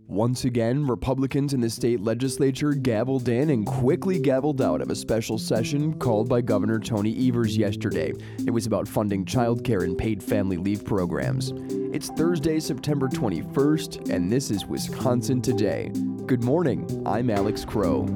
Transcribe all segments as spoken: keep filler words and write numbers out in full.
Once again, Republicans in the state legislature gavelled in and quickly gavelled out of a special session called by Governor Tony Evers yesterday. It was about funding childcare and paid family leave programs. It's Thursday, September twenty-first, and this is Wisconsin Today. Good morning, I'm Alex Crow.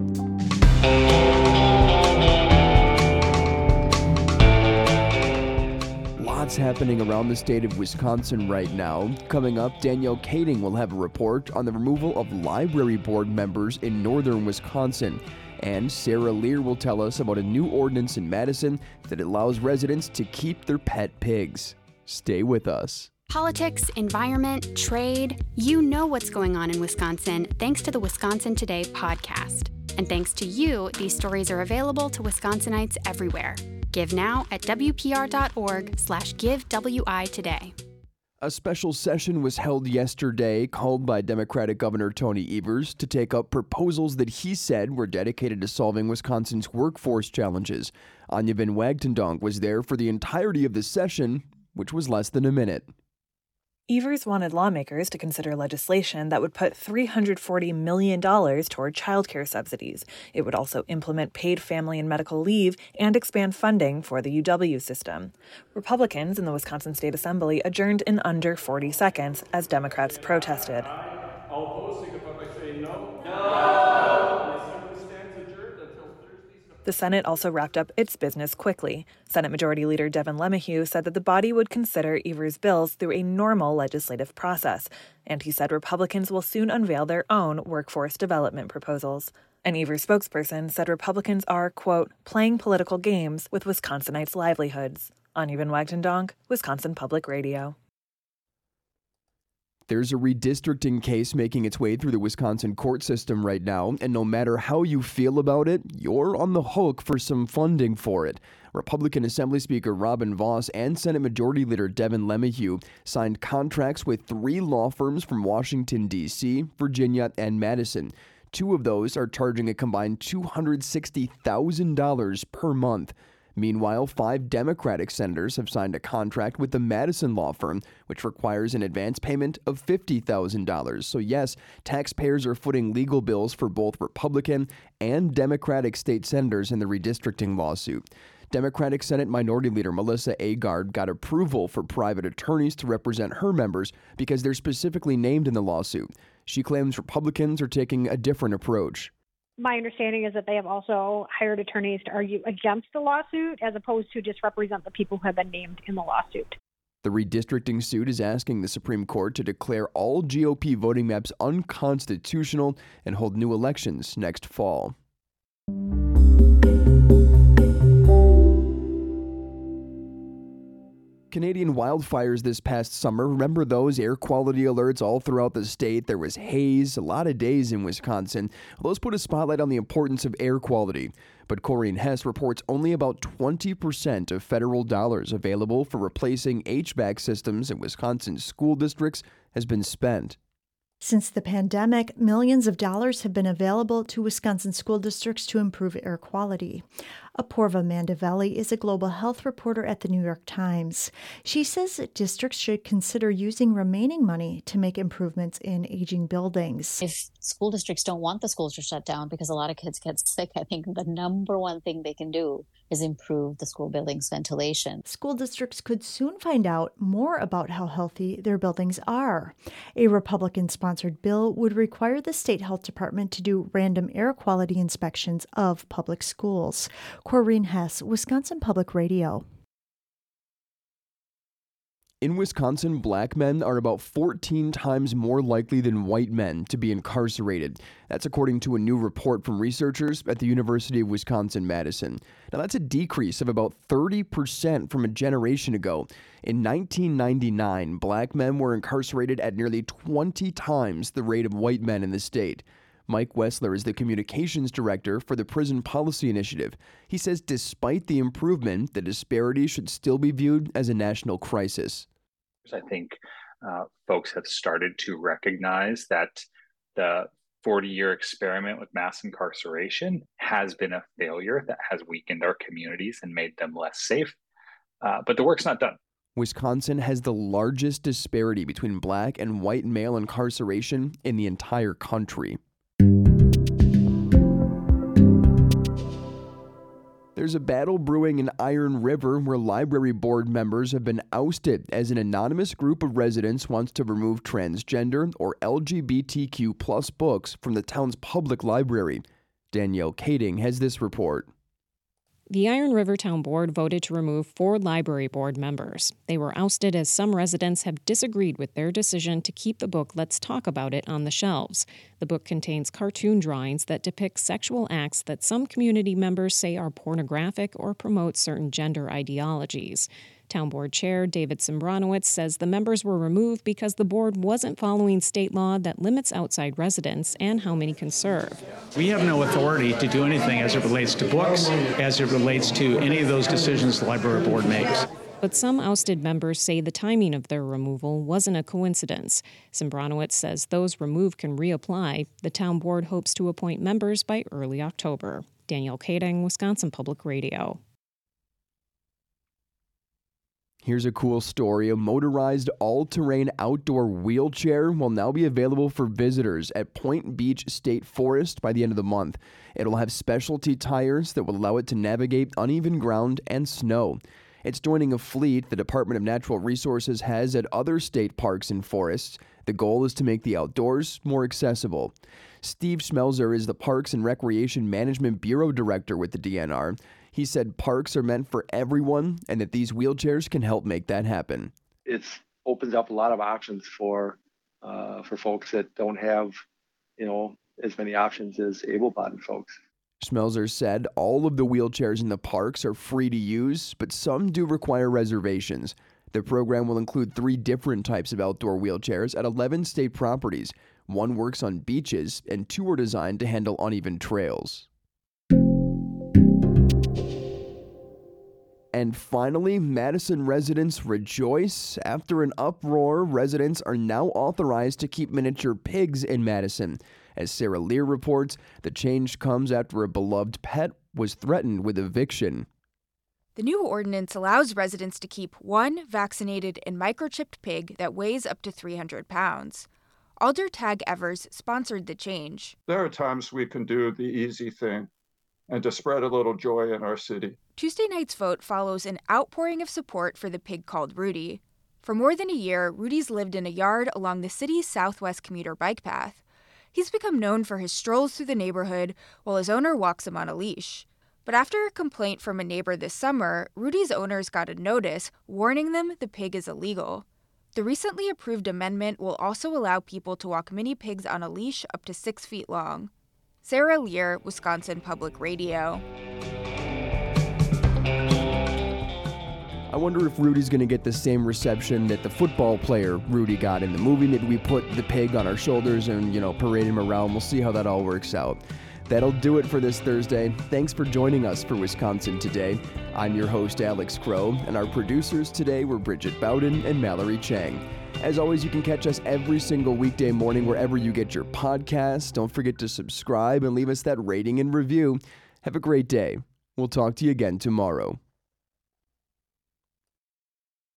Lots happening around the state of Wisconsin right now. Coming up, Danielle Kading will have a report on the removal of library board members in northern Wisconsin. And Sarah Lear will tell us about a new ordinance in Madison that allows residents to keep their pet pigs. Stay with us. Politics, environment, trade, you know what's going on in Wisconsin thanks to the Wisconsin Today podcast. And thanks to you, these stories are available to Wisconsinites everywhere. Give now at W P R dot org slash give W I today. A special session was held yesterday called by Democratic Governor Tony Evers to take up proposals that he said were dedicated to solving Wisconsin's workforce challenges. Anya Van Wagtendonk was there for the entirety of the session, which was less than a minute. Evers wanted lawmakers to consider legislation that would put three hundred forty million dollars toward childcare subsidies. It would also implement paid family and medical leave and expand funding for the U W system. Republicans in the Wisconsin State Assembly adjourned in under forty seconds as Democrats protested. All opposed signify by saying no. No! The Assembly stands adjourned until Thursday. The Senate also wrapped up its business quickly. Senate Majority Leader Devin LeMahieu said that the body would consider Evers' bills through a normal legislative process, and he said Republicans will soon unveil their own workforce development proposals. An Evers spokesperson said Republicans are, quote, playing political games with Wisconsinites' livelihoods. Anya Van Wagtendonk, Wisconsin Public Radio. There's a redistricting case making its way through the Wisconsin court system right now, and no matter how you feel about it, you're on the hook for some funding for it. Republican Assembly Speaker Robin Vos and Senate Majority Leader Devin LeMahieu signed contracts with three law firms from Washington, D C, Virginia, and Madison. Two of those are charging a combined two hundred sixty thousand dollars per month. Meanwhile, five Democratic senators have signed a contract with the Madison law firm, which requires an advance payment of fifty thousand dollars. So yes, taxpayers are footing legal bills for both Republican and Democratic state senators in the redistricting lawsuit. Democratic Senate Minority Leader Melissa Agard got approval for private attorneys to represent her members because they're specifically named in the lawsuit. She claims Republicans are taking a different approach. My understanding is that they have also hired attorneys to argue against the lawsuit as opposed to just represent the people who have been named in the lawsuit. The redistricting suit is asking the Supreme Court to declare all G O P voting maps unconstitutional and hold new elections next fall. Canadian wildfires this past summer. Remember those air quality alerts all throughout the state? There was haze, a lot of days in Wisconsin. Those put a spotlight on the importance of air quality. But Corinne Hess reports only about twenty percent of federal dollars available for replacing H V A C systems in Wisconsin school districts has been spent. Since the pandemic, millions of dollars have been available to Wisconsin school districts to improve air quality. Apoorva Mandavelli is a global health reporter at the New York Times. She says that districts should consider using remaining money to make improvements in aging buildings. If school districts don't want the schools to shut down because a lot of kids get sick, I think the number one thing they can do is improve the school buildings' ventilation. School districts could soon find out more about how healthy their buildings are. A Republican-sponsored bill would require the state health department to do random air quality inspections of public schools. Corinne Hess, Wisconsin Public Radio. In Wisconsin, black men are about fourteen times more likely than white men to be incarcerated. That's according to a new report from researchers at the University of Wisconsin-Madison. Now, that's a decrease of about thirty percent from a generation ago. In nineteen ninety-nine, black men were incarcerated at nearly twenty times the rate of white men in the state. Mike Wessler is the communications director for the Prison Policy Initiative. He says despite the improvement, the disparity should still be viewed as a national crisis. I think uh, folks have started to recognize that the forty-year experiment with mass incarceration has been a failure that has weakened our communities and made them less safe. Uh, but the work's not done. Wisconsin has the largest disparity between black and white male incarceration in the entire country. There's a battle brewing in Iron River where library board members have been ousted as an anonymous group of residents wants to remove transgender or L G B T Q plus books from the town's public library. Danielle Kading has this report. The Iron River Town Board voted to remove four library board members. They were ousted as some residents have disagreed with their decision to keep the book Let's Talk About It on the shelves. The book contains cartoon drawings that depict sexual acts that some community members say are pornographic or promote certain gender ideologies. Town Board Chair David Simbronowitz says the members were removed because the board wasn't following state law that limits outside residents and how many can serve. We have no authority to do anything as it relates to books, as it relates to any of those decisions the library board makes. But some ousted members say the timing of their removal wasn't a coincidence. Simbronowitz says those removed can reapply. The town board hopes to appoint members by early October. Danielle Kading, Wisconsin Public Radio. Here's a cool story. A motorized all-terrain outdoor wheelchair will now be available for visitors at Point Beach State Forest by the end of the month. It'll have specialty tires that will allow it to navigate uneven ground and snow. It's joining a fleet the Department of Natural Resources has at other state parks and forests. The goal is to make the outdoors more accessible. Steve Schmelzer is the Parks and Recreation Management Bureau Director with the D N R. He said parks are meant for everyone and that these wheelchairs can help make that happen. It opens up a lot of options for uh, for folks that don't have, you know, as many options as able-bodied folks. Schmelzer said all of the wheelchairs in the parks are free to use, but some do require reservations. The program will include three different types of outdoor wheelchairs at eleven state properties. One works on beaches, and two are designed to handle uneven trails. And finally, Madison residents rejoice. After an uproar, residents are now authorized to keep miniature pigs in Madison. As Sarah Lear reports, the change comes after a beloved pet was threatened with eviction. The new ordinance allows residents to keep one vaccinated and microchipped pig that weighs up to three hundred pounds. Alder Tag Evers sponsored the change. There are times we can do the easy thing and to spread a little joy in our city. Tuesday night's vote follows an outpouring of support for the pig called Rudy. For more than a year, Rudy's lived in a yard along the city's southwest commuter bike path. He's become known for his strolls through the neighborhood while his owner walks him on a leash. But after a complaint from a neighbor this summer, Rudy's owners got a notice warning them the pig is illegal. The recently approved amendment will also allow people to walk mini pigs on a leash up to six feet long. Sarah Lear, Wisconsin Public Radio. I wonder if Rudy's going to get the same reception that the football player Rudy got in the movie. Maybe we put the pig on our shoulders and, you know, parade him around. We'll see how that all works out. That'll do it for this Thursday. Thanks for joining us for Wisconsin Today. I'm your host, Alex Crow, and our producers today were Bridget Bowden and Mallory Chang. As always, you can catch us every single weekday morning wherever you get your podcasts. Don't forget to subscribe and leave us that rating and review. Have a great day. We'll talk to you again tomorrow.